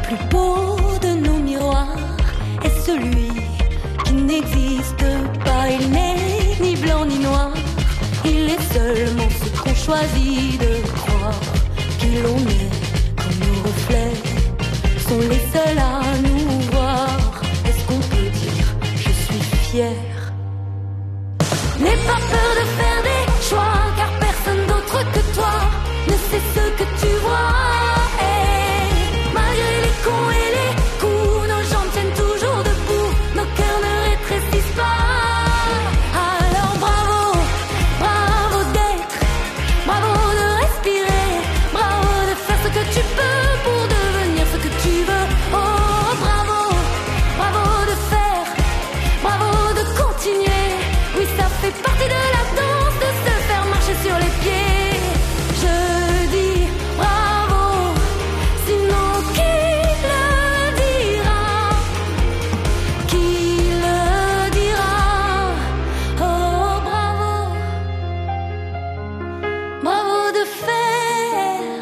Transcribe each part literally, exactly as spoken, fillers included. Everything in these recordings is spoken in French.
plus beau de nos miroirs est celui qui n'existe pas. Il n'est ni blanc ni noir, il est seulement ce qu'on choisit de croire. Qui l'on est, comme nos reflets sont les seuls à nous voir. Est-ce qu'on peut dire je suis fier? N'aie pas peur de faire des choix, car personne d'autre que toi ne sait ce que tu vois. Et malgré les cons et les coups, nos jambes tiennent toujours debout, nos cœurs ne rétrécissent pas. Alors bravo, bravo d'être, bravo de respirer, bravo de faire ce que tu peux pour devenir ce que tu veux. Oh bravo, bravo de faire, bravo de continuer. Oui, ça fait partie de la danse de se faire marcher sur les pieds. Je dis bravo, sinon qui le dira? Qui le dira? Oh bravo, bravo de faire.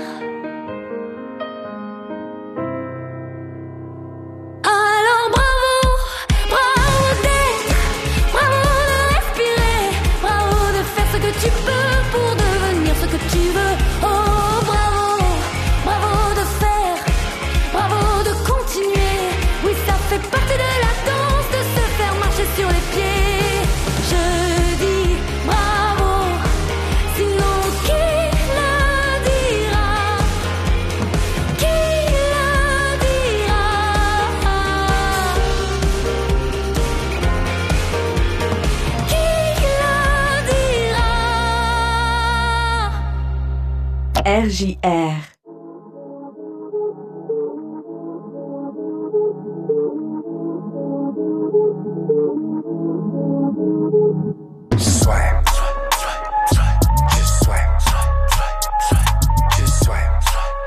Alors bravo, bravo d'être, bravo de respirer, bravo de faire ce que tu peux pour devenir ce que tu veux. Oh bravo, bravo de faire, bravo de continuer. Oui, ça fait partie de la danse de se faire marcher sur les pieds. Je dis bravo, sinon qui le dira? Qui le dira? Qui le dira? R J R. Swipe, just swipe, just swipe,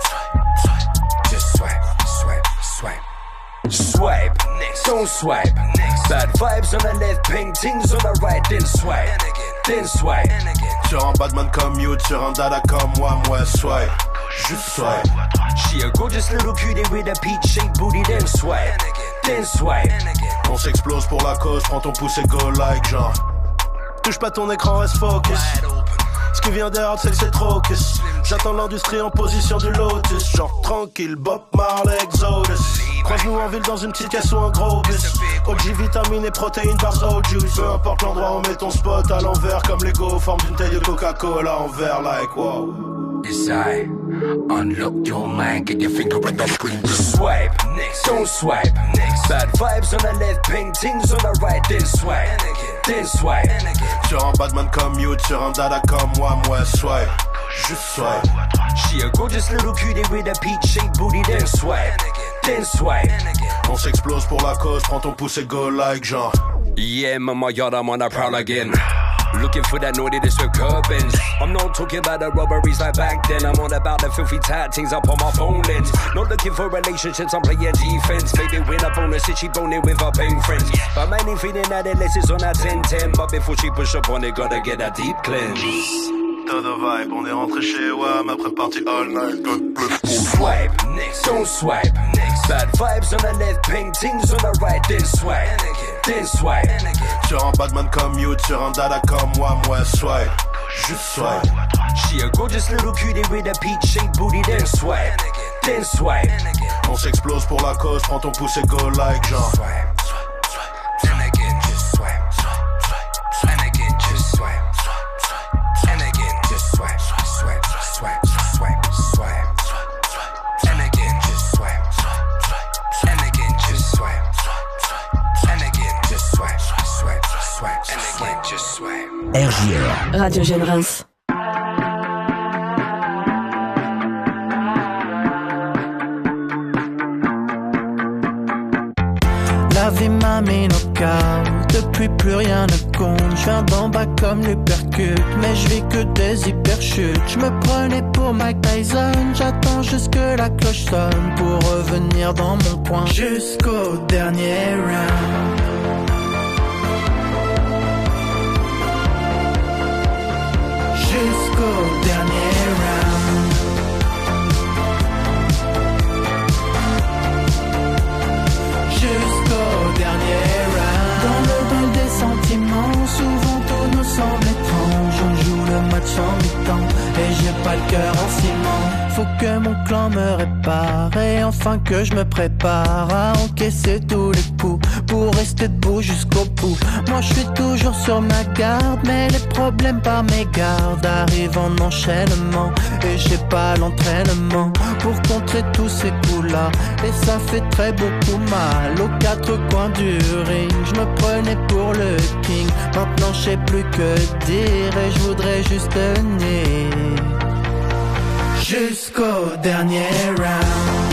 just swipe, swipe, swipe. Swipe, don't swipe. Bad vibes on the left, paintings on the right, then swipe, then swipe. Sur un badman comme you, sur un dada comme moi, moi swipe, juste swipe. She a gorgeous little cutie with a peach-shaped booty, then swipe, then swipe. On s'explose pour la cause, prends ton pouce et go like genre. Touche pas ton écran, reste focus. Ce qui vient derrière, c'est que c'est trop kiss. J'attends l'industrie en position du lotus. Genre tranquille, Bob Marley, Exodus. Croise-nous en ville dans une petite caisse ou un gros bus. O G, vitamines et protéines, bars, road juice. Peu importe l'endroit, on met ton spot à l'envers. Comme Lego, forme d'une taille de Coca-Cola en verre, like wow. Yes, I unlock your mind, get your finger on the screen. Swipe, don't swipe. Bad vibes on the left, paintings on the right, then swipe, then swipe. Sur un badman comme you, sur un dada comme moi, moi swipe, juste swipe. She a gorgeous little cutie with a peach-shaped booty, then swipe, then swipe. On s'explose pour la cause, prends ton pouce et go like genre. Yeah, mama, yard, I'm on a prowl again. Looking for that naughtiness with curbings. I'm not talking about the robberies like back then. I'm on about the filthy tight things up on my phone lens. Not looking for relationships, I'm playing defense. Maybe win up on her, sit she boning with her paying friends. But mainly feeling that unless it's on that ten ten. But before she push up on it, gotta get a deep cleanse. Todo vibe, on est rentré chez W A M après party all night. Swipe, don't swipe. Bad vibes on the left, paintings on the right, then swipe, then swipe. Sur un badman comme you, sur un dada comme moi, moi swipe, juste swipe. She a gorgeous little cutie with a peach-shaped booty, then swipe, then swipe. On s'explose pour la cause, prends ton pouce et go like genre. Swipe, swipe, swipe. And again, just swipe, swipe, swipe. And again, just swipe, swipe, swipe. And again, just swipe, swipe, swipe, swipe, swipe. And again, just swipe, swipe, swipe. And again, just swipe, swipe, swipe. And again, just swipe, swipe, swipe. And again, just swipe. R J R. Radio Génération. La vie m'a mis knock-out, depuis plus rien ne compte. Je viens d'en bas comme l'hypercute, mais je vis que des hyperchutes. Je me prenais pour Mike Tyson, j'attends juste que la cloche sonne pour revenir dans mon coin jusqu'au dernier round. Jusqu'au dernier round. pas le cœur en ciment. Faut que mon clan me répare et enfin que je me prépare à encaisser tous les coups pour rester debout jusqu'au bout. Moi je suis toujours sur ma garde, mais les problèmes par mes gardes arrivent en enchaînement et j'ai pas l'entraînement pour contrer tous ces coups-là. Et ça fait très beaucoup mal aux quatre coins du ring. Je me prenais pour le king, maintenant je sais plus que dire et je voudrais juste tenir jusqu'au dernier round.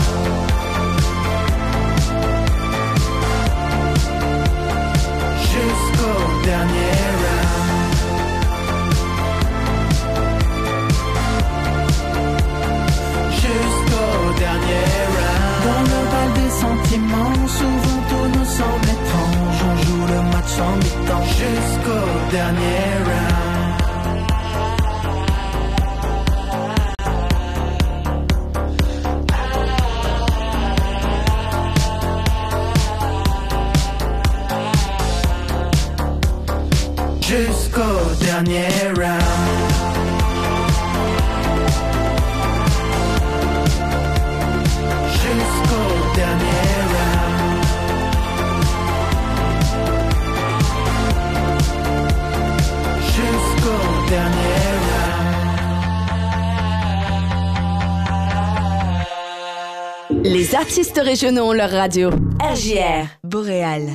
Jusqu'au dernier round. Jusqu'au dernier round. Dans le bal des sentiments, souvent tout nous semble étrange. On joue le match en mi-temps. Jusqu'au dernier round. Jusqu'au dernier round. Jusqu'au dernier round. Jusqu'au dernier round. Les artistes régionaux ont leur radio. R J R, Boréal.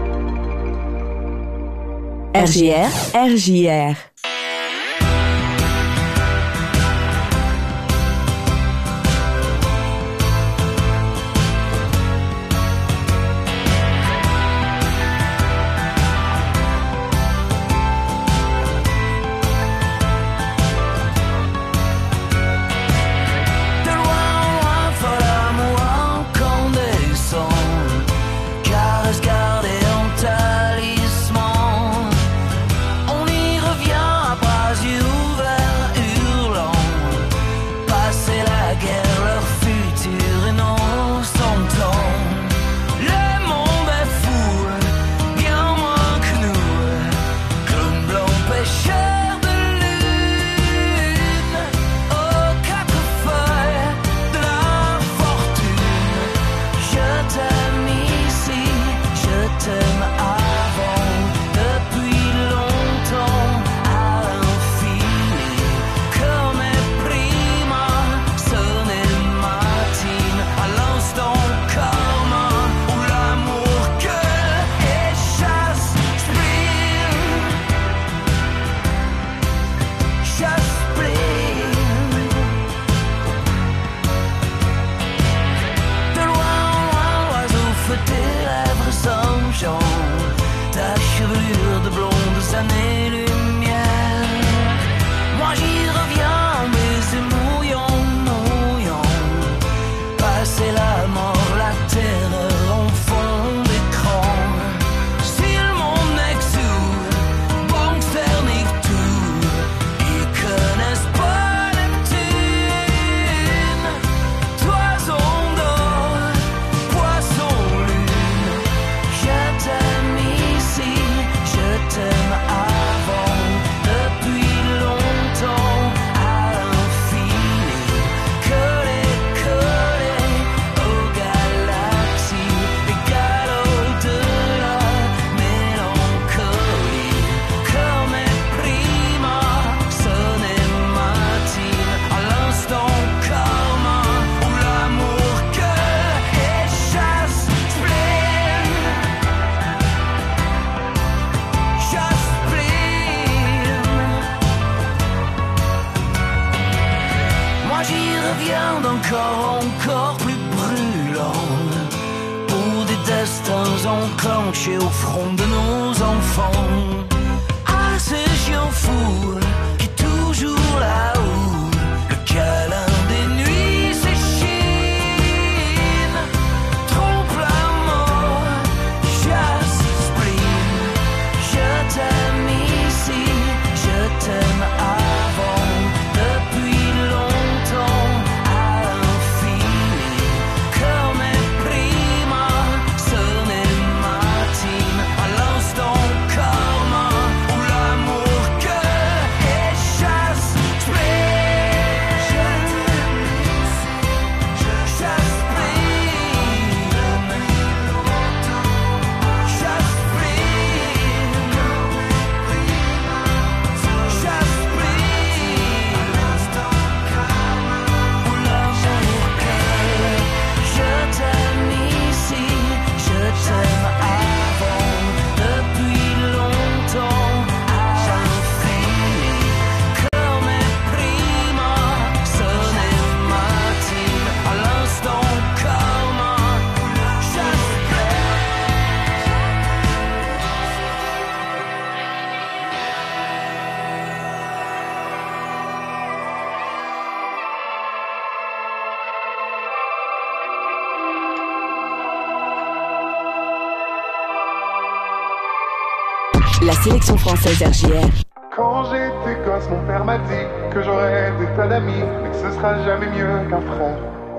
R J R, R J R. encore plus brûlant pour des destins enclenchés au front de nos enfants. Ah, ces chiens fous qui toujours là-haut, le câlin des nuits s'échine, trompe la mort, chasse spleen. Je t'aime ici, je t'aime avant, depuis longtemps, à l'infini. Comme est prima, ce n'est matin, à l'instant karma, où l'amour que et chasse spleen. Je t'aime ici, je chasse spleen. Chasse spleen. Chasse spleen. Où l'amour que je t'aime ici, je t'aime avant, depuis longtemps, à l'infini. Comme est prima, ce n'est matin, à l'instant karma, chasse La sélection française R J R. Quand j'étais gosse, mon père m'a dit que j'aurais des tas d'amis, mais que ce sera jamais mieux qu'un frère.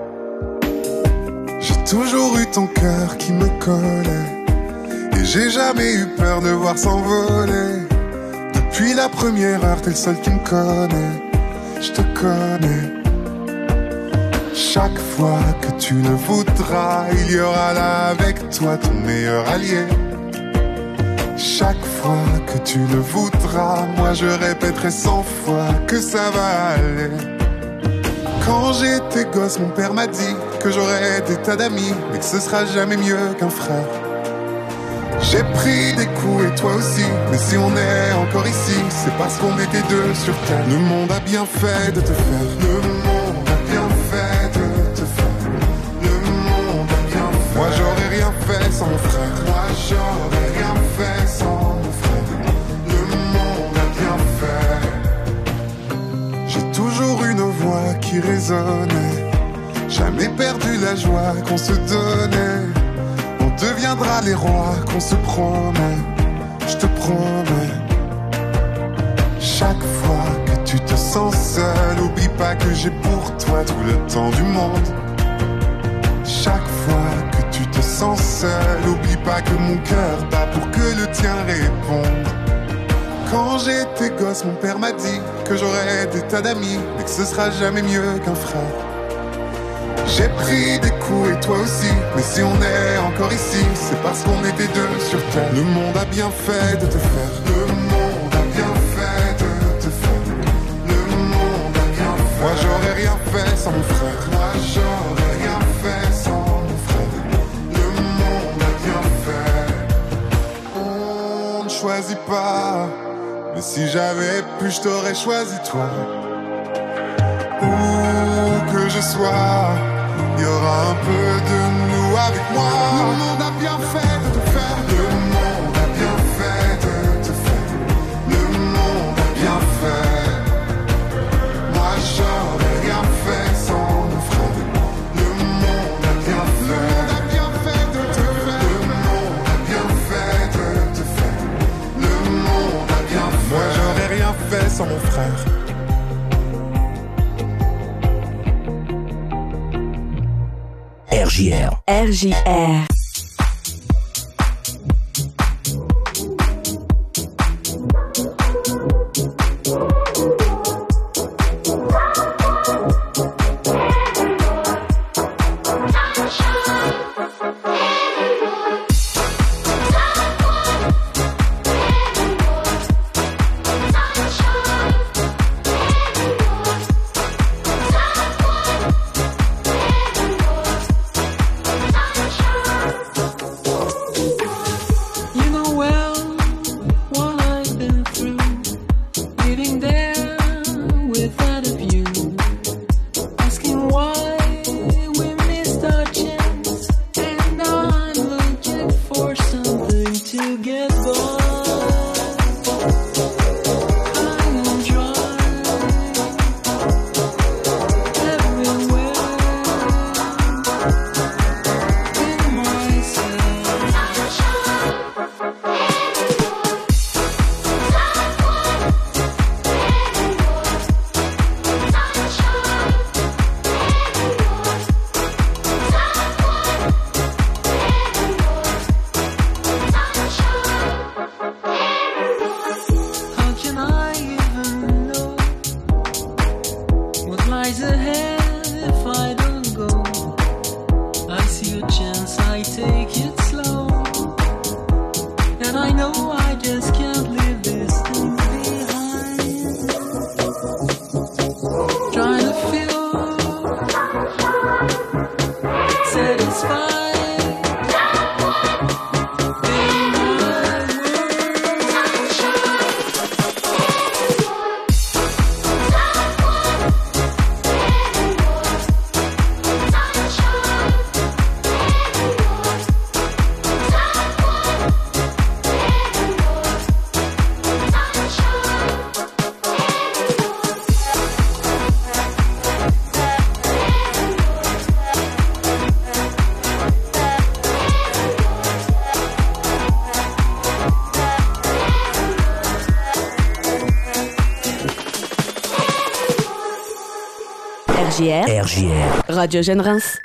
J'ai toujours eu ton cœur qui me collait, et j'ai jamais eu peur de voir s'envoler. Depuis la première heure, t'es le seul qui me connaît, je te connais. Chaque fois que tu le voudras, il y aura là avec toi ton meilleur allié. Chaque fois que tu le voudras, moi je répéterai cent fois que ça va aller. Quand j'étais gosse, mon père m'a dit que j'aurais des tas d'amis, mais que ce sera jamais mieux qu'un frère. J'ai pris des coups et toi aussi, mais si on est encore ici, c'est parce qu'on était deux sur terre. Le monde a bien fait de te faire, le monde a bien fait de te faire, le monde a bien fait. Moi j'aurais rien fait sans mon frère, moi j'aurais rien fait sans mon frère. Le monde a bien fait. J'ai toujours une voix qui résonnait, jamais perdu la joie qu'on se donnait. On deviendra les rois qu'on se promet, je te promets. Chaque fois que tu te sens seul, oublie pas que j'ai pour toi tout le temps du monde. Chaque fois que tu te sens seul, oublie pas que mon cœur bat pour que le tien réponde. Quand j'étais gosse, mon père m'a dit que j'aurais des tas d'amis, mais que ce sera jamais mieux qu'un frère. J'ai pris des coups et toi aussi, mais si on est encore ici, c'est parce qu'on était deux sur terre. Le monde a bien fait de te faire, le monde a bien fait de te faire, le monde a bien fait. Moi j'aurais rien fait sans mon frère, moi j'aurais rien fait sans mon frère. Le monde a bien fait. On ne choisit pas, mais si j'avais pu, je t'aurais choisi toi. Où que je sois, il y aura un peu de nous avec moi. Le monde a bien fait de te faire, le monde a bien fait de te faire, le monde a bien fait. Moi j'aurais rien fait sans mon frère. Le monde a bien fait, le monde a bien fait de te faire, le monde a bien fait de te faire, le monde a bien fait. Moi j'aurais rien fait sans mon frère. R J R. R J R. J R. R J R. Radio Jeune Reims.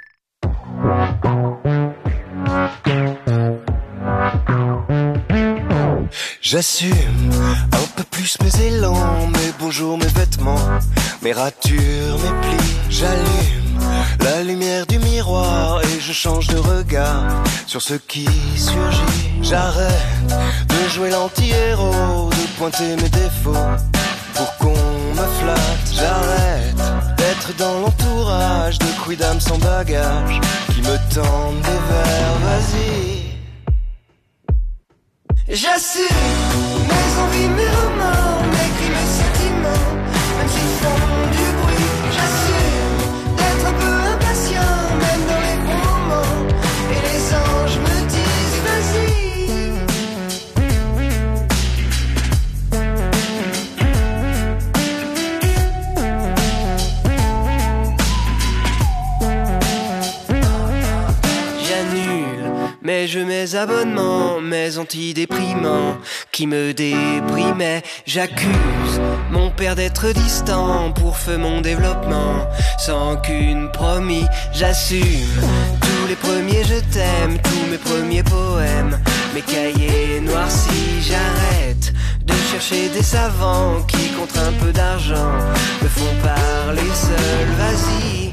J'assume un peu plus mes élans, mes bonjours, mes vêtements, mes ratures, mes plis. J'allume la lumière du miroir et je change de regard sur ce qui surgit. J'arrête de jouer l'anti-héros, de pointer mes défauts pour qu'on me flatte. J'arrête d'être dans l'entourage de quidam sans bagage qui me tendent des verres. Vas-y. J'assume mes envies, mes remords, mes cris, mes sentiments, même s'ils font du bruit. J'assume d'être un peu impatient, même dans les bons moments. Et les anges me disent vas-y. J'annule mes jeux, mes abonnements, mes antidéprimants qui me déprimaient. J'accuse mon père d'être distant pour faire mon développement sans qu'une promis. J'assume tous les premiers je t'aime, tous mes premiers poèmes, mes cahiers noircis. J'arrête de chercher des savants qui contre un peu d'argent me font parler seul. Vas-y.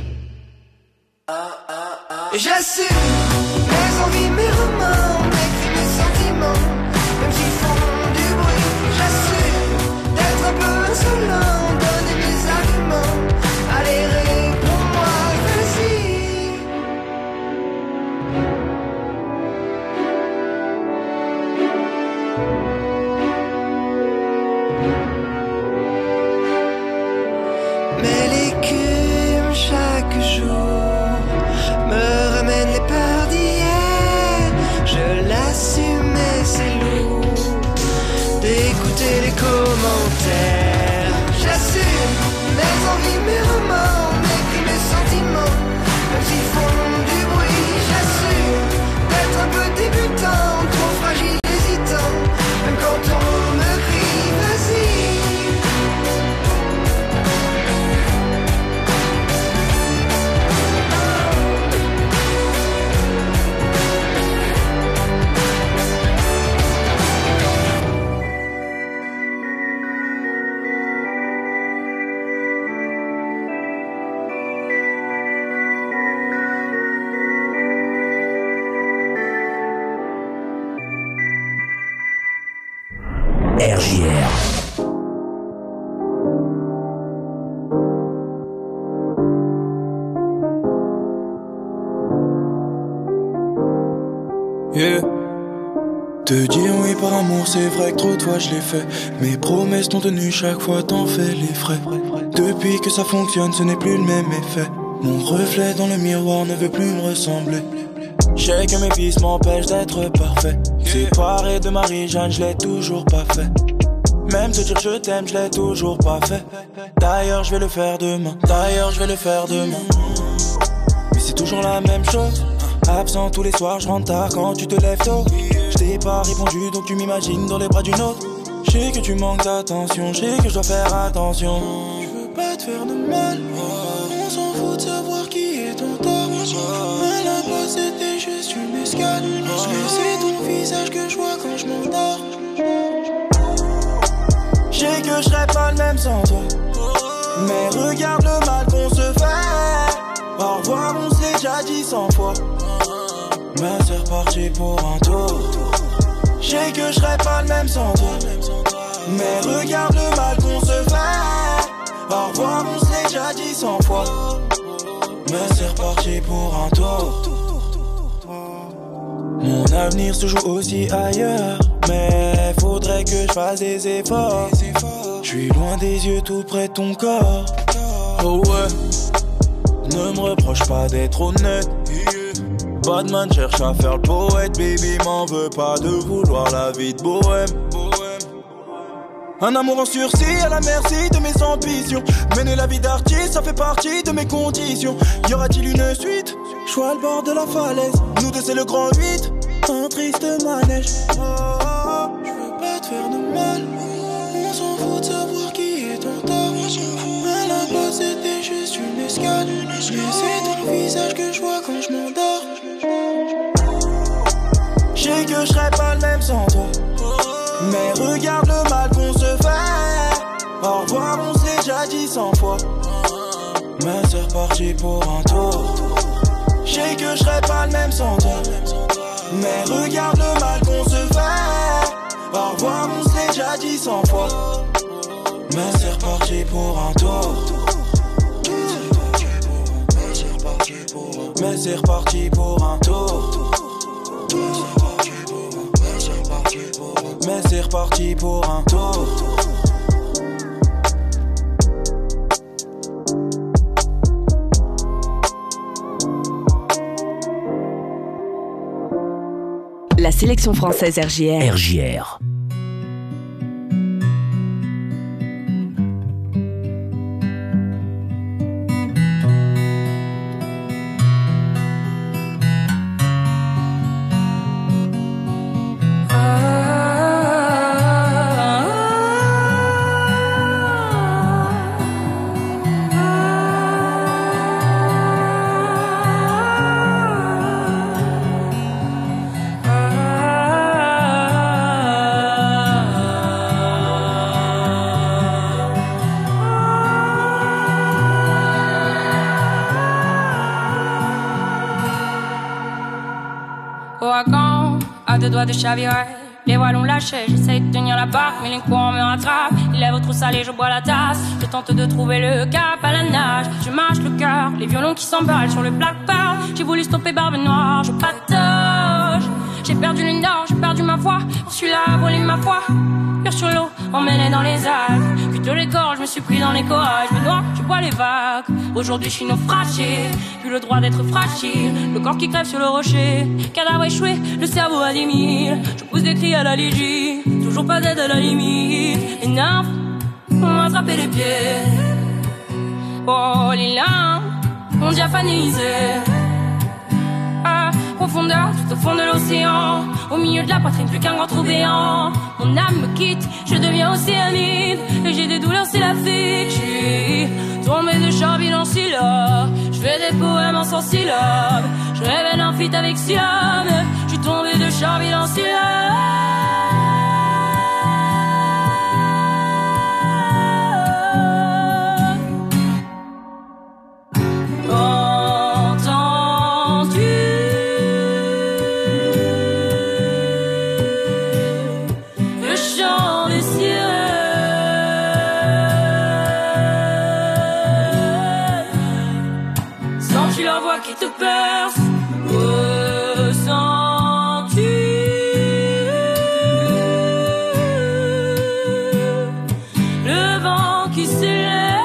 J'assume mes envies, mes remords, mes cris, mes sentiments, même s'ils font du bruit. J'assume d'être un peu insolent, donner mes arguments. Allez, réponds-moi, vas-y. Mais l'écume chaque jour me ramène les peurs d'hier. Je l'assume mais c'est lourd d'écouter les commentaires. J'assume mes envies, mes remords, mes cris, mes sentiments, même s'ils font du bruit. J'assume d'être un peu débutant, trop fragile, hésitant, même quand on me crie vas-y. R J R. Yeah. Te dire oui par amour, c'est vrai que trop de fois je l'ai fait. Mes promesses t'ont tenu, chaque fois t'en fais les frais. Depuis que ça fonctionne, ce n'est plus le même effet. Mon reflet dans le miroir ne veut plus me ressembler. Je sais que mes pistes m'empêchent d'être parfait. Séparé de Marie-Jeanne, je l'ai toujours pas fait. Même te dire je t'aime, je l'ai toujours pas fait. D'ailleurs je vais le faire demain, d'ailleurs je vais le faire demain. Mais c'est toujours la même chose. Absent tous les soirs, je rentre tard quand tu te lèves tôt. Je t'ai pas répondu donc tu m'imagines dans les bras d'une autre. Je sais que tu manques d'attention, je sais que je dois faire attention. Je veux pas te faire de mal, on s'en fout de savoir qui est ton tort. À la base c'était juste une escale, parce que c'est ton visage que je vois quand je m'endors. Je sais que je serais pas le même sans toi, mais regarde le mal qu'on se fait. Au revoir, on se l'est déjà dit cent fois, mais c'est reparti pour un tour. Je sais que je serais pas le même sans toi, mais regarde le mal qu'on se fait. Au revoir, on se l'est déjà dit cent fois, mais c'est reparti pour un tour. Mon avenir se joue aussi ailleurs, mais faudrait que je fasse des efforts. Je suis loin des yeux, tout près de ton corps. Oh ouais, ne me reproche pas d'être honnête. Batman cherche à faire le poète, baby m'en veut pas de vouloir la vie de bohème. Un amour en sursis à la merci de mes ambitions. Mener la vie d'artiste, ça fait partie de mes conditions. Y aura-t-il une suite? Je suis à le bord de la falaise, nous deux c'est le grand huit, un triste manège. Oh, oh, oh. Je veux pas te faire de mal, on s'en fout de savoir qui est ton tort. À la base c'était juste une escale, c'est ton visage que je vois quand je m'endors. Je sais que je serais pas le même sans toi, mais regarde le mal qu'on se fait. Au revoir, on s'est déjà dit cent fois, mais c'est reparti pour un tour. Je sais que je serais pas le même sans toi, mais regarde le mal qu'on se fait. Au revoir, on s'est déjà dit cent fois, mais c'est reparti pour un tour. Mais c'est reparti pour un tour. Mais c'est reparti pour un tour. La sélection française R J R. R J R. Deux doigts de chavirer, les voiles ont lâché, j'essaye de tenir la barque, mais les courants me rattrapent. Il lève trop salé, je bois la tasse, je tente de trouver le cap à la nage. Je mâche le cœur, les violons qui s'emballent sur le black-pearl. J'ai voulu stopper Barbe Noire, je patauge. J'ai perdu l'une d'or, j'ai perdu ma foi, pour celui-là a volé ma foi. Pure sur l'eau, emmené dans les algues. Puis de l'égorge, je me suis pris dans les corages. Je me noie, je bois les vagues. Aujourd'hui, je suis naufragé. Plus le droit d'être fragile. Le corps qui crève sur le rocher. Cadavre échoué, le cerveau à dix mille. Je pousse des cris à la légie. Toujours pas d'aide à la limite. Les nymphes m'ont attrapé les pieds. Oh, les lames m'ont diaphanisé. À profondeur, tout au fond de l'océan. Au milieu de la poitrine, plus qu'un grand trou béant. Mon âme me quitte, je deviens océanide. Et j'ai des douleurs, c'est la figue. J'suis tombé de Charville en syllabes. J'fais des poèmes en cent syllabes. Je rêve d'un feat avec Siam. J'suis tombé de Charville en syllabes. Qui te perce, ressens-tu le vent qui s'élève?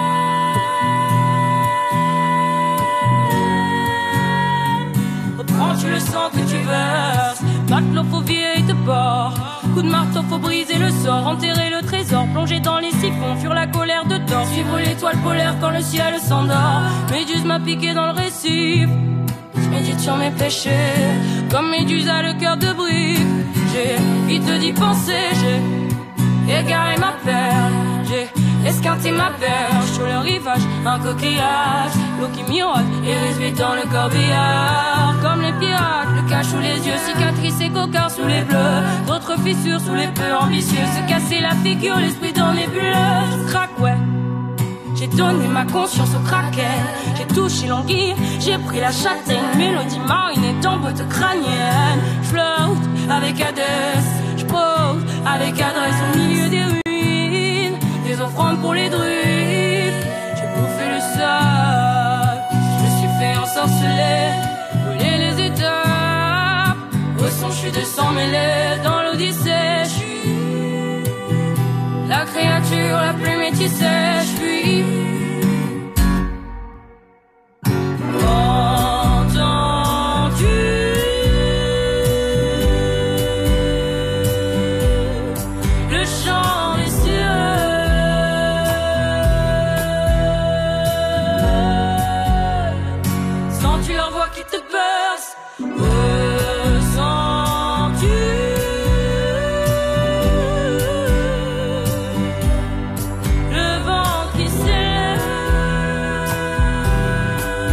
Reprends-tu le sang que tu verses? Matelot faut virer te porte. Coup de marteau faut briser le sort. Enterrer le trésor, plonger dans les siphons. Fuir la colère de tort. Suivre l'étoile polaire quand le ciel s'endort. Méduse m'a piqué dans le récif. Je médite sur mes péchés. Comme Méduse a le cœur de brique. J'ai vite d'y penser. J'ai égaré ma perle. J'ai esquinté ma perche. Sur le rivage, un coquillage. L'eau qui miroite et vite dans le corbillard. Comme les pirates, le cache sous les yeux. Cicatrices et cocards sous les bleus. D'autres fissures sous les peu ambitieux. Se casser la figure, l'esprit dans les bulles. Je craque, ouais. J'ai donné ma conscience au kraken. J'ai touché l'anguille, j'ai pris la châtaigne. Mélodie marinée dans botte crânienne. J'flotte avec Hadès. J'pose avec adresse au milieu des ruines. Des offrandes pour les druides. J'ai bouffé le sol. Je me suis fait ensorceler. Brûler les étapes. Au son, j'suis de sang mêlé dans l'odyssée. J'suis la créature la plus métissée. J'fuis. Entends-tu le chant des cieux? Sens-tu leur voix qui te berce? Ressens-tu le vent qui s'élève?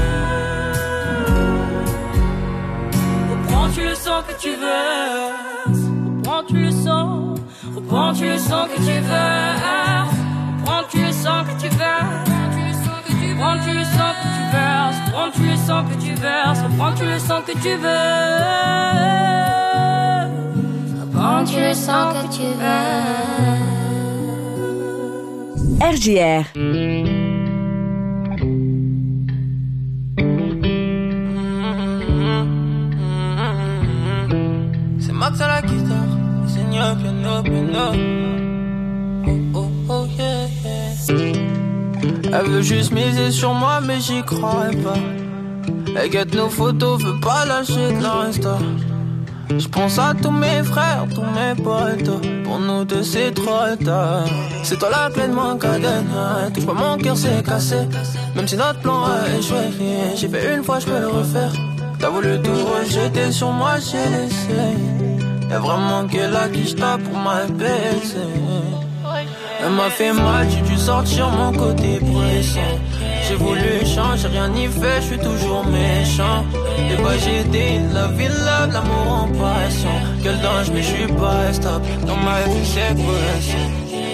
sang que tu veux. Reprends-tu le sang, reprends-tu le sang que tu veux. Reprends-tu le sang que tu veux. Reprends-tu le sang que tu verses. Reprends-tu le sang que tu verses. Reprends-tu le sang que tu veux. Reprends-tu le sang que tu veux. R J R. C'est Max à la guitare, Seigneur piano, piano. Oh, oh, oh, yeah, yeah. Elle veut juste miser sur moi, mais j'y crois pas. Elle guette nos photos, veut pas lâcher de l'Insta. J'pense à tous mes frères, tous mes potes. Pour nous deux c'est trop tard. C'est toi la pleine moins cadenne. Touche pas mon cœur c'est cassé. Même si notre plan a échoué. J'ai fait une fois, j'peux le refaire. T'as voulu tout rejeter sur moi, j'ai laissé. Y'a vraiment que là qui j'tape pour m'apaiser. Elle m'a fait mal, j'ai dû sortir mon côté pressant. J'ai voulu changer, rien n'y fait, je suis toujours méchant. Et bah j'ai dit, la vie, love, l'amour en passion. Quel danger, mais je suis pas stable. Dans ma vie, c'est pression.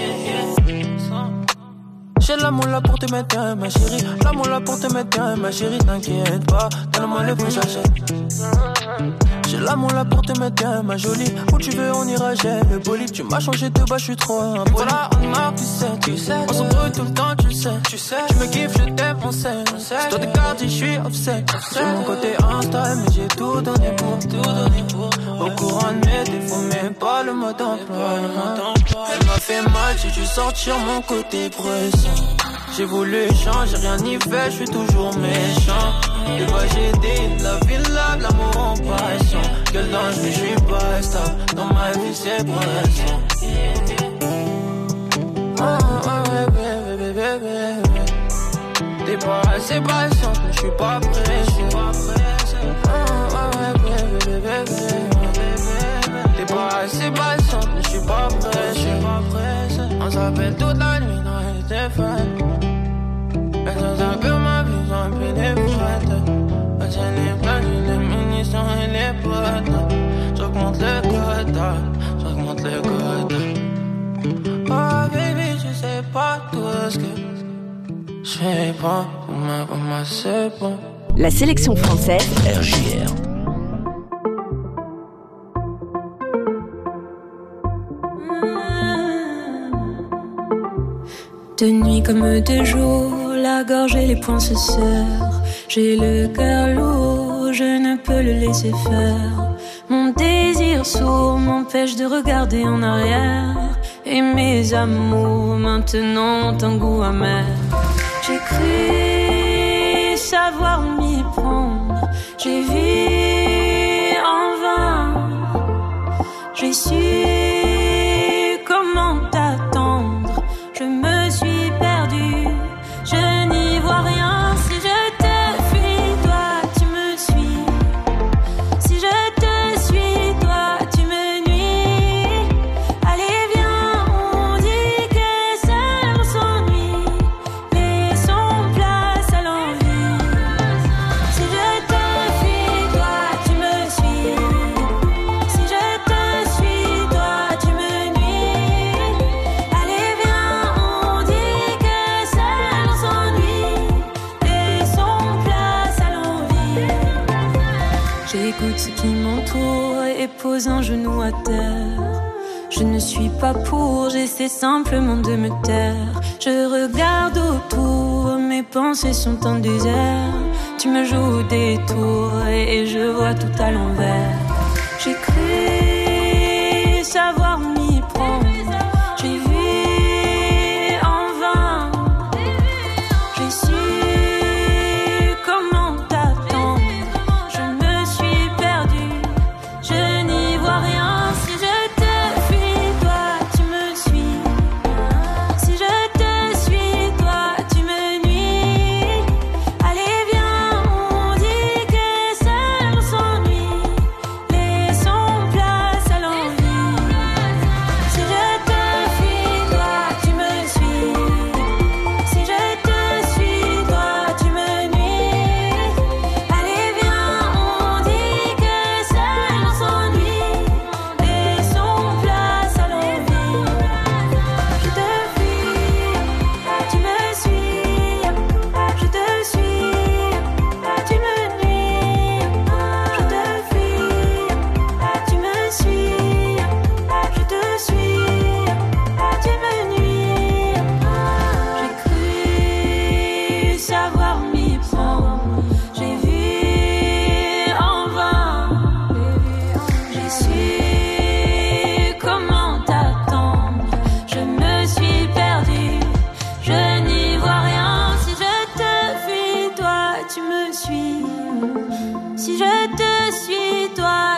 J'ai l'amour là pour te mettre bien, ma chérie. L'amour là pour te mettre bien, ma chérie. T'inquiète pas, donne-moi le prix, j'achète. J'ai l'amour là pour te mettre bien, ma jolie. Où tu veux, on ira, j'ai le bolide. Tu m'as changé de bas, je suis trop impoli. Voilà, on marque, tu sais, tu sais. On s'embrouille tout le temps, tu sais, tu sais. Tu me kiffes, je t'aime, on sait. C'est toi tes cartes, je suis offset. J'ai mon côté Insta, mais j'ai tout donné pour, tout donné pour. Au courant de mes défauts, mais pas le mode d'emploi. Elle m'a fait mal, j'ai dû sortir mon côté pressant. J'ai voulu changer, rien n'y fait, je suis toujours méchant. Et bah j'ai dit, la vie, là, l'amour en passion. Quel danger, mais je suis pas stable. Dans ma vie, c'est pression. Oh, oh, bébé, bébé, bébé. T'es pas assez patiente, mais je suis pas pressé. Oh, oh, bébé, bébé, bébé. T'es pas assez patiente, mais je suis pas pressé. On s'appelle toute la nuit dans les téléphones. Elle s'appelle ma vie, j'en peux les fêtes. Elle tient les plaques, les munitions et les potes. J'augmente le quota, j'augmente le quota. Oh baby, je sais pas tout ce que je fais pas. Pour moi, pour moi, c'est bon. La sélection française R J R. De nuit comme de jour, la gorge et les poings se serrent. J'ai le cœur lourd, je ne peux le laisser faire. Mon désir sourd m'empêche de regarder en arrière. Et mes amours maintenant ont un goût amer. J'ai cru savoir m'y prendre, j'ai vu en vain. J'ai su comment t'attendre, je me suis perdue, je n'y vois rien. Si je te fuis, toi tu me suis. Si je te suis, toi tu me nuis. Allez viens, on dit que seul on s'ennuie. Laissons place à l'envie. Si je te fuis, toi tu me suis. Si je te suis, toi tu me nuis. Allez viens, on dit que seul on s'ennuie. Laissons place à l'envie. J'écoute ce qui m'entoure et pose un genou à terre. Je ne suis pas pour, j'essaie simplement de me taire. Je regarde autour, mes pensées sont en désert. Tu me joues des tours et je vois tout à l'envers. J'ai cru savoir m'y prendre, j'ai vu en vain. J'ai su comment t'attendre, je me suis perdue, je n'y vois rien. Si je te fuis, toi tu me suis. Si je te suis, toi tu me nuis. Allez viens, on dit que seul on s'ennuie. Laissons place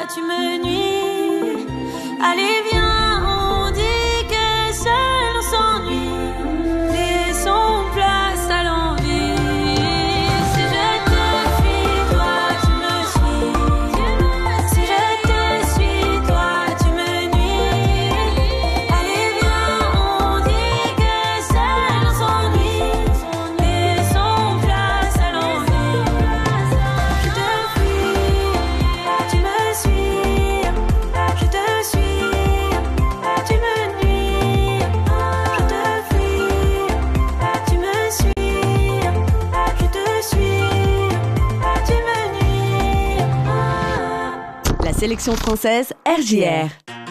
tu me nuis. Allez viens, on dit que seul on s'ennuie. Laissons place à l'envie. Si je te fuis, toi tu me suis. Si je te suis, toi tu me nuis. Allez viens, on dit que seul on s'ennuie. Laissons place à l'envie. Je te fuis, tu me suis. Je te suis, tu me nuis. Je te fuis, tu me suis. Je te suis, tu me nuis. La sélection française R J R.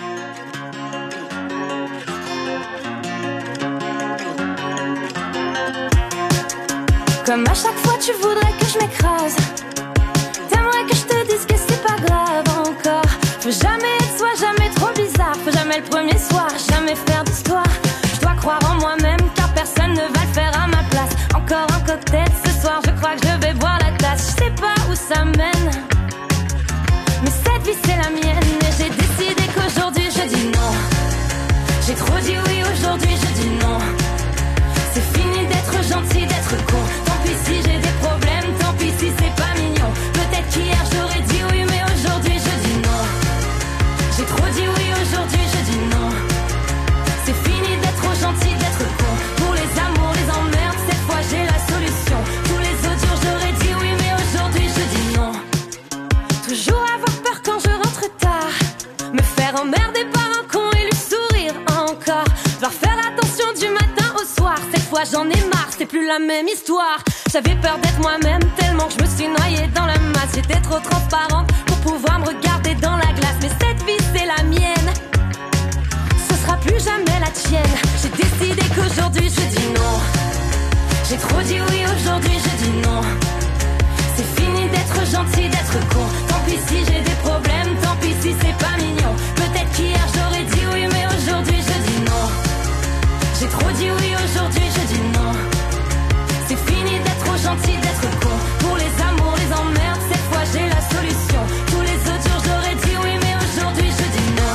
Comme à chaque fois tu voudrais que je m'écrase. T'aimerais que je te dise que c'est pas grave encore. Faut jamais être soi, jamais trop bizarre. Faut jamais le premier soir, jamais faire d'histoire. Je dois croire en moi-même car personne ne va le faire à ma place. Encore un cocktail ce soir, je crois que je vais boire la tasse. Je sais pas où ça mène, mais cette vie c'est la mienne. Et j'ai décidé qu'aujourd'hui je dis non. J'ai trop dit oui, aujourd'hui je dis non. C'est fini d'être gentil, d'être con. Tant pis si j'ai des problèmes, tant pis si c'est pas mignon. Peut-être qu'hier j'aurais dit oui, mais aujourd'hui je dis non. J'ai trop dit oui, aujourd'hui je dis non. C'est fini d'être trop gentil, d'être con. Pour les amours, les emmerdes, cette fois j'ai la solution. Tous les autres jours j'aurais dit oui, mais aujourd'hui je dis non. Toujours avoir peur quand je rentre tard. Me faire emmerder par un con et lui sourire encore. Devoir faire attention du matin au soir. Cette fois j'en ai marre, c'est plus la même histoire. J'avais peur d'être moi-même tellement que je me suis noyée dans la masse. J'étais trop transparente pour pouvoir me regarder dans la glace. Mais cette vie c'est la mienne, ce sera plus jamais la tienne. J'ai décidé qu'aujourd'hui je dis non. J'ai trop dit oui, aujourd'hui je dis non. C'est fini d'être gentil, d'être con. Tant pis si j'ai des problèmes, tant pis si c'est pas mignon. Peut-être qu'hier j'aurais dit oui, mais aujourd'hui je dis non. J'ai trop dit oui, aujourd'hui je dis non. C'est fini d'être trop gentil, d'être con. Pour les amours, les emmerdes, cette fois j'ai la solution. Tous les autres jours j'aurais dit oui, mais aujourd'hui je dis non.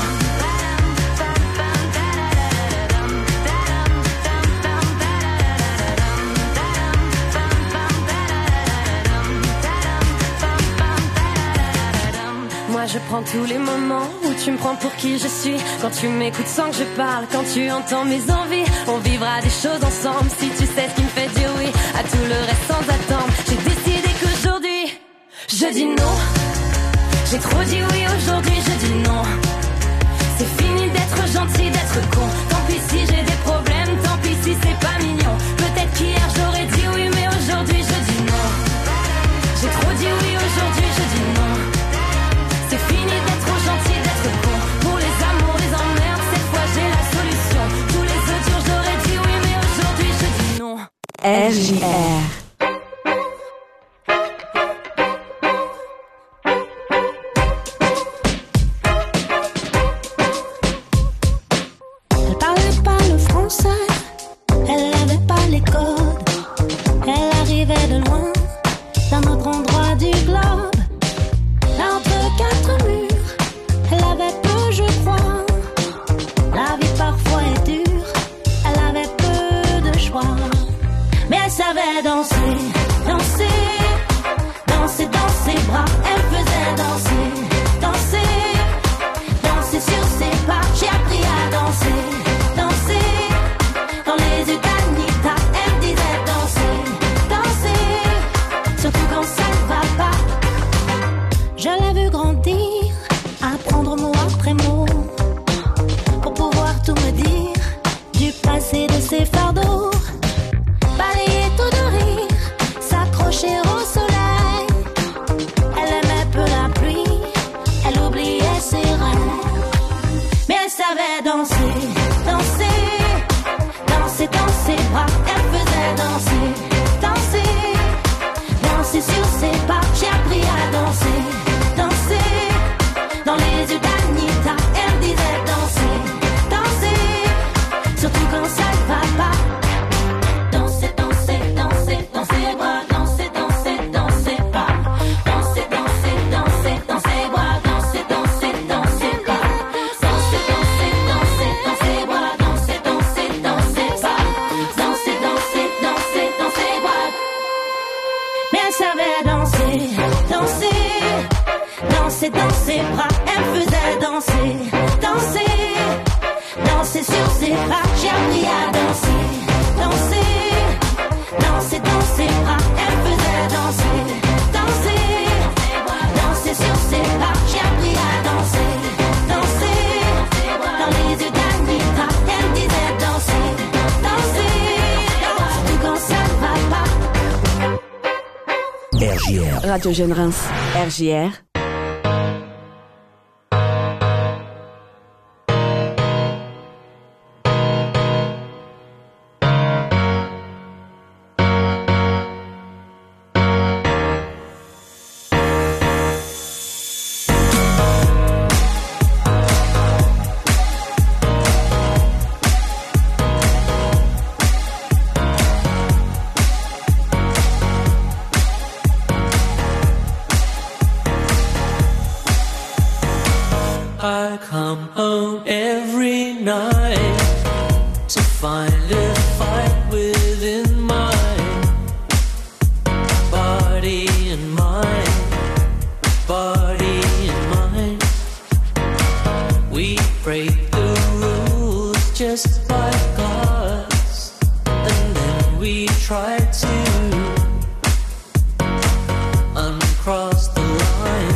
Moi je prends tous les moments où tu me prends pour qui je suis. Quand tu m'écoutes sans que je parle, quand tu entends mes envies. On vivra des choses ensemble si tu sais ce qui me fait dire oui. À tout le reste sans attendre. J'ai décidé qu'aujourd'hui je dis non. J'ai trop dit oui, aujourd'hui je dis non. C'est fini d'être gentil, d'être con. Tant pis si j'ai des problèmes, tant pis si c'est pas mignon. Peut-être qu'hier j'aurais dit oui, mais aujourd'hui je dis non. J'ai trop dit oui, aujourd'hui je dis non. C'est fini d'être trop gentil, d'être con. Pour les amours, les emmerdes, cette fois j'ai la solution. Tous les autres jours j'aurais dit oui, mais aujourd'hui je dis non. R J R. Elle parlait pas le français, elle avait pas les codes. Elle arrivait de loin, d'un autre endroit du globe. Là entre quatre murs, elle avait peu je crois. La vie parfois est dure, elle avait peu de choix. Mais elle savait danser, danser, danser dans ses bras. Elle faisait danser, danser, danser sur ses pas. J'ai appris à danser, danser, dans les yeux d'Anita. Elle disait danser, danser, surtout quand ça ne va pas. Je l'ai vu grandir, apprendre mot après mot, pour pouvoir tout me dire, du passé de ses fardeaux. Balayer tout de rire, s'accrocher au soleil. Elle aimait peu la pluie, elle oubliait ses rêves. Mais elle savait danser, danser, danser dans ses bras. Elle faisait danser, danser, danser sur ses pas. J'ai appris à danser, danser, dans les yeux d'Annie. Danser dans ses bras, elle faisait danser, danser, danser sur ses bras. J'ai appris à danser, danser, danser dans ses bras, elle faisait danser, danser, danser sur ses bras. J'ai appris à danser, danser, dans les yeux d'Anita, elle disait danser, danser, surtout quand ça va pas. R J R. Radio Jeune Reims. R J R. I come home every night to find a fight within my body and mind, body and mind. We break the rules just like us, and then we try to uncross the line.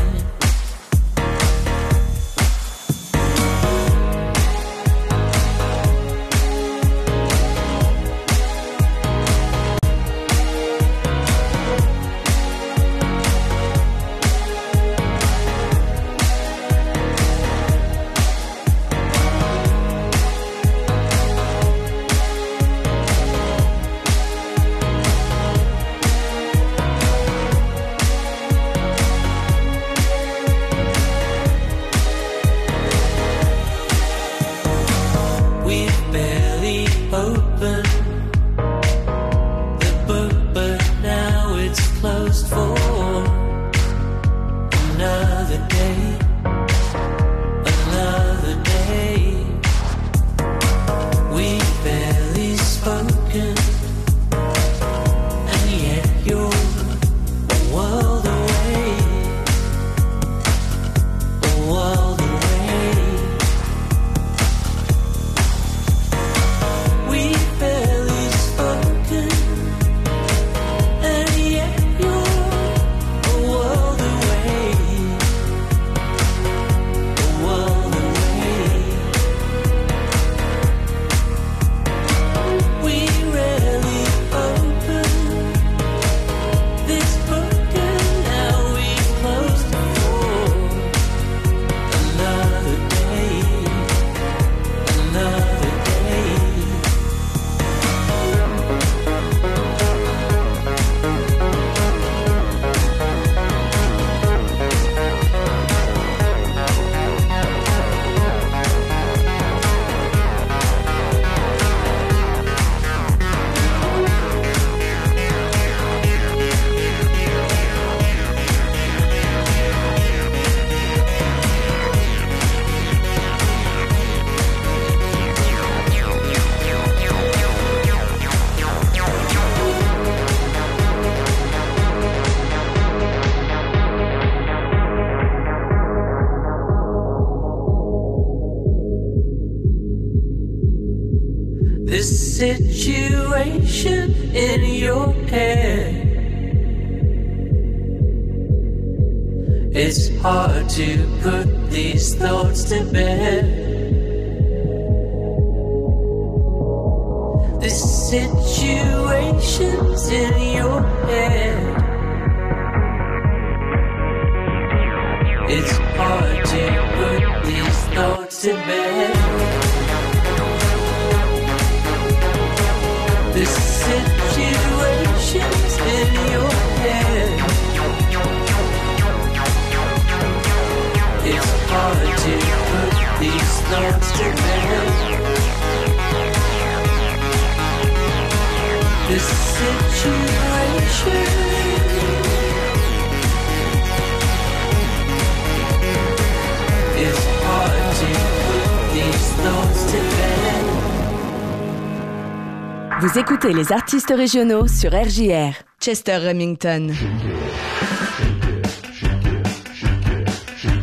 Situation in your head, it's hard to put these thoughts to bed. The situation's in your head, it's hard to put these thoughts to bed. The situation's in your head, it's hard to put these thoughts to bed. The situation it's hard to put these thoughts to bed. Vous écoutez les artistes régionaux sur R J R. Chester Remington. Shake it, shake it, shake it, shake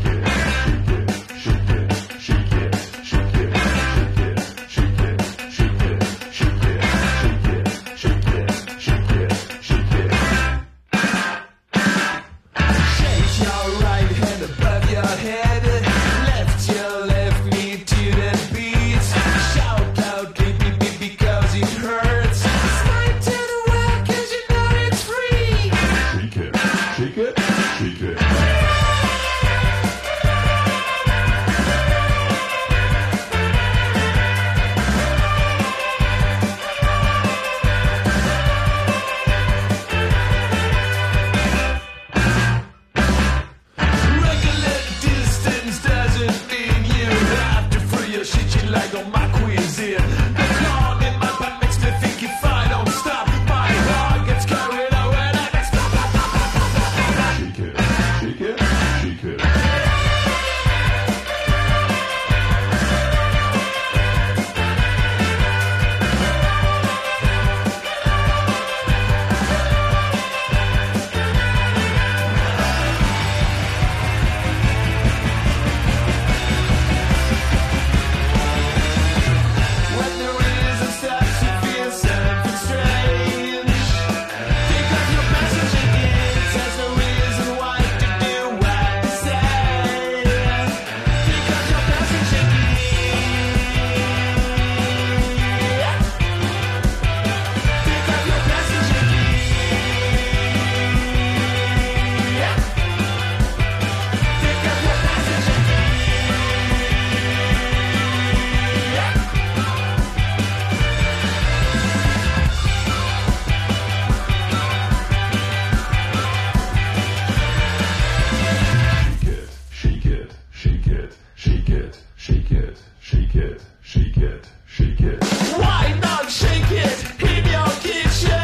shake it, shake it, shake it, shake it, shake it. Why not shake it in your kitchen?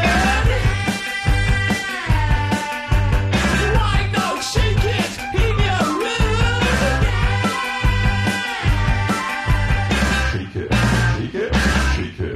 Why not shake it in your room? Shake it, shake it, shake it.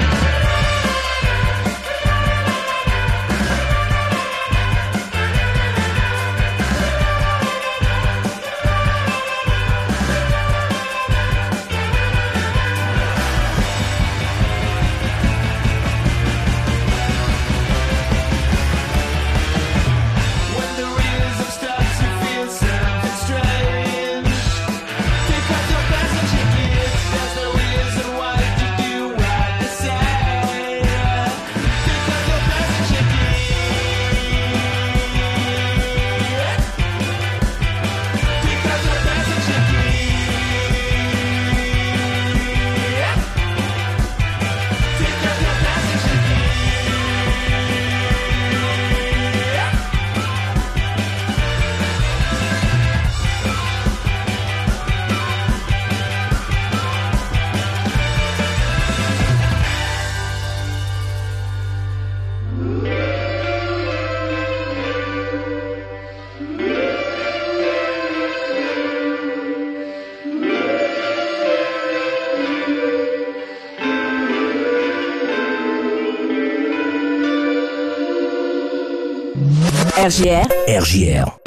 R J R. R J R.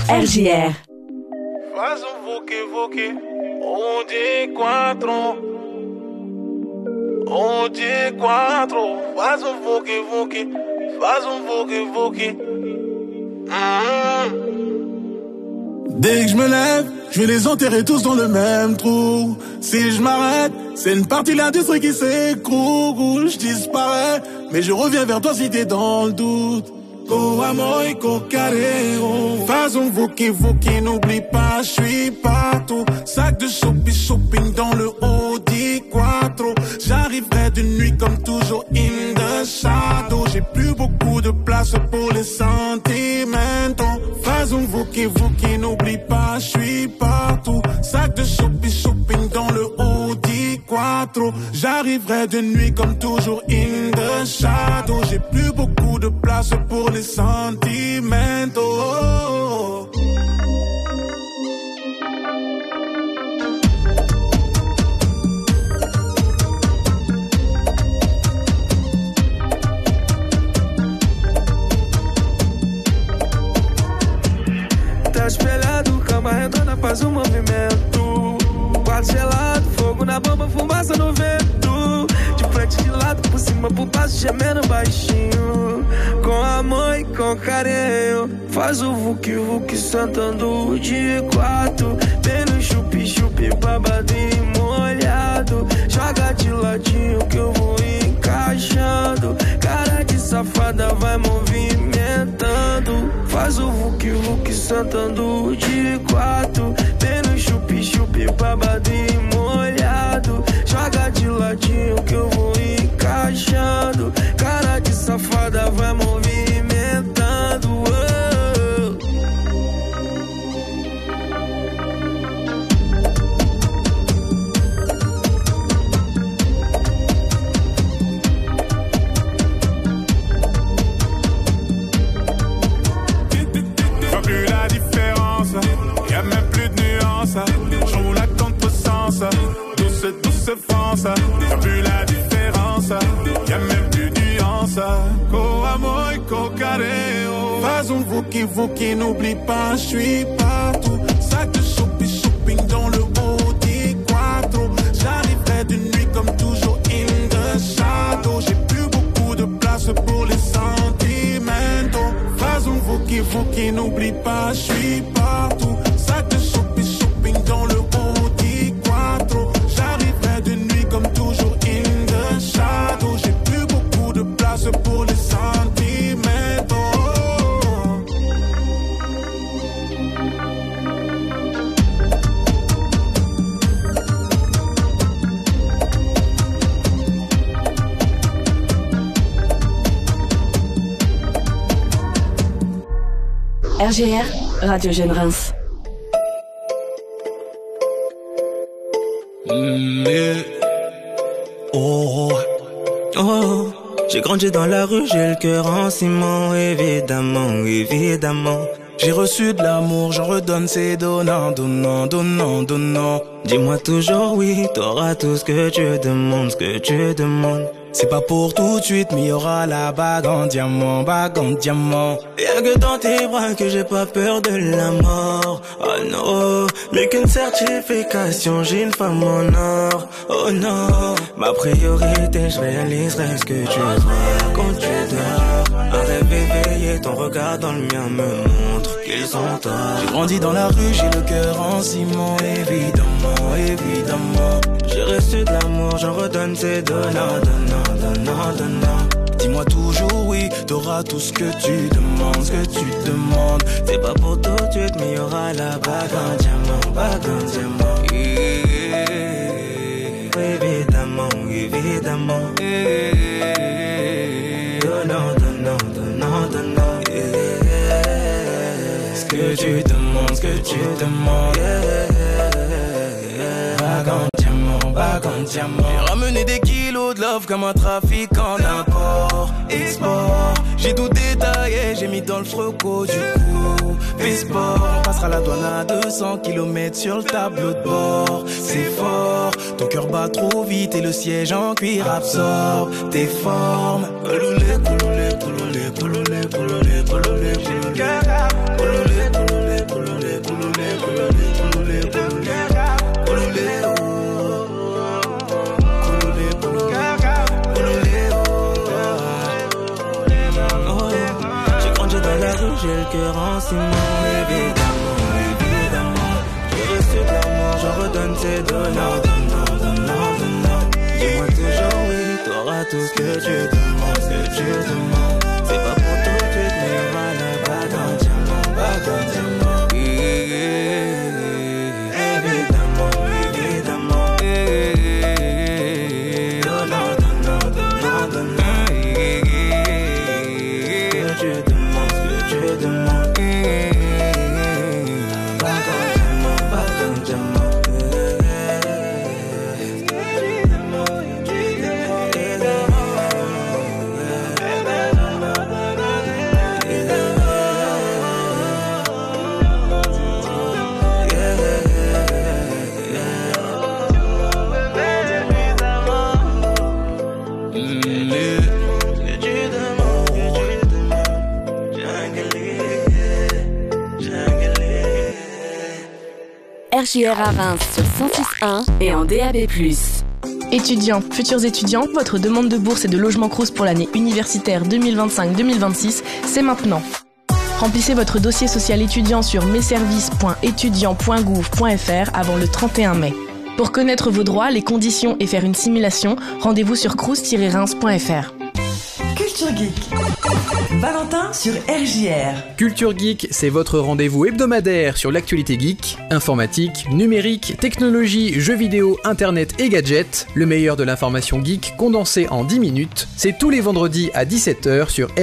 R J R. Faz um vuki vuki, um de quatro. Um de quatro. Faz um vuki vuki, faz um vuki vuki. Mmh. Dès que je me lève, je vais les enterrer tous dans le même trou. Si je m'arrête, c'est une partie de l'industrie qui s'écroule. Je disparais, mais je reviens vers toi si t'es dans le doute. Oh amor, cocareo. Fais un vuki vuki, n'oublie pas, je suis partout. Sac de shopping, shopping dans le Audi Quattro. J'arriverai de nuit comme toujours in the shadow. J'ai plus beaucoup de place pour les sentiments. Fais un vuki vuki, n'oublie pas, je suis partout. Sac de shopping, shopping dans le Audi Quattro. J'arriverai de nuit comme toujours in the shadow. J'ai plus beaucoup de place pour les sentiments. Oh. Tá espelhado, cama redonda faz um movimento. Quarto gelado, fogo na bomba, fumaça no vento. De frente, de lado, por cima, por baixo, gemendo baixinho. Com amor e com carinho. Faz o vuki vuki sentando de quatro. Bem no chupi chupi, babado e molhado. Joga de ladinho que eu vou encaixando. Cara de safada vai movimentando. Faz o vuki vuki sentando de quatro. Bem no chupi chupi, babado e molhado. Joga de ladinho que eu vou encaixando. Cara de safada vai movimentando. Oh. Vois plus la différence, y'a même plus de nuance. Je roule à contresens, douce douce France. Vois plus la différence, y'a même plus de nuance. Co amor et co careo. Fais un vuki vuki, n'oublie pas, je suis partout. Sac de shopping shopping dans le Audi Quattro. J'arriverai de nuit comme toujours in the shadow. J'ai plus beaucoup de place pour les sentiments. Fais un vuki vuki, n'oublie pas, je suis partout. Sac de shopping shopping dans le Audi Quattro. J'arriverai de nuit comme toujours in the shadow. J'ai plus beaucoup de place pour les sentiments. R G R, Radio Jeune Reims. Mm, yeah. Oh, oh, j'ai grandi dans la rue, j'ai le cœur en ciment, évidemment, évidemment. J'ai reçu de l'amour, j'en redonne, c'est donnant, donnant, donnant, donnant. Dis-moi toujours oui, t'auras tout ce que tu demandes, ce que tu demandes. C'est pas pour tout de suite, mais y aura la bague en diamant, bague en diamant. Y'a que dans tes bras que j'ai pas peur de la mort. Oh non, mais qu'une certification, j'ai une femme en or. Oh non, ma priorité, je réaliserai ce que tu vois quand tu dors. Un rêve éveillé, ton regard dans le mien me montre qu'ils sont tort. J'ai grandi dans la rue, j'ai le cœur en ciment, évidemment, évidemment. J'ai reçu de l'amour, j'en redonne, c'est donnant, donnant, donnant, donnant. Dis-moi toujours oui, t'auras tout ce que tu demandes, ce que tu demandes. C'est pas pour tout de suite, mais y'aura la bague en diamant, bague en diamant. Yeah. Évidemment, évidemment. Yeah. Donnant, donnant, donnant, donnant. Yeah. Ce que tu demandes, ce que tu demandes. Yeah. Bague en diamant, bague en diamant. J'ai ramené des kilos de love comme un trafiquant d'import, export. J'ai tout détaillé, j'ai mis dans le froco du coup. Fais sport, on passera la douane à deux cents kilomètres sur le tableau de bord. C'est fort, ton cœur bat trop vite et le siège en cuir absorbe tes formes. Couloulé, couloulé, couloulé, couloulé, couloulé, couloulé, couloulé, couloulé, couloulé, couloulé. j'ai le cœur en ciment. Évidemment, évidemment, j'ai reçu de l'amour, j'en redonne, c'est donnant, donnant, donnant, donnant. Dis-moi toujours oui, t'auras tout ce que tu demandes, ce que tu demandes. C'est pas pour tout de suite, mais voilà, pas d'un diamant, pas d'un diamant. Évidemment, évidemment, donnant, donnant, donnant, donnant. Ce que tu demandes, ce que tu demandes. Pas d'un diamant, pas d'un diamant. R J R à Reims sur cent six point un et en D A B plus. Étudiants, futurs étudiants, votre demande de bourse et de logement Crous pour l'année universitaire deux mille vingt-cinq deux mille vingt-six, c'est maintenant. Remplissez votre dossier social étudiant sur messervices point étudiants point gouv point f r avant le trente et un mai. Pour connaître vos droits, les conditions et faire une simulation, rendez-vous sur crous tiret reims point f r. Culture Geek. Valentin sur R J R. Culture Geek, c'est votre rendez-vous hebdomadaire sur l'actualité geek, informatique, numérique, technologie, jeux vidéo, internet et gadgets. Le meilleur de l'information geek condensé en dix minutes. C'est tous les vendredis à dix-sept heures sur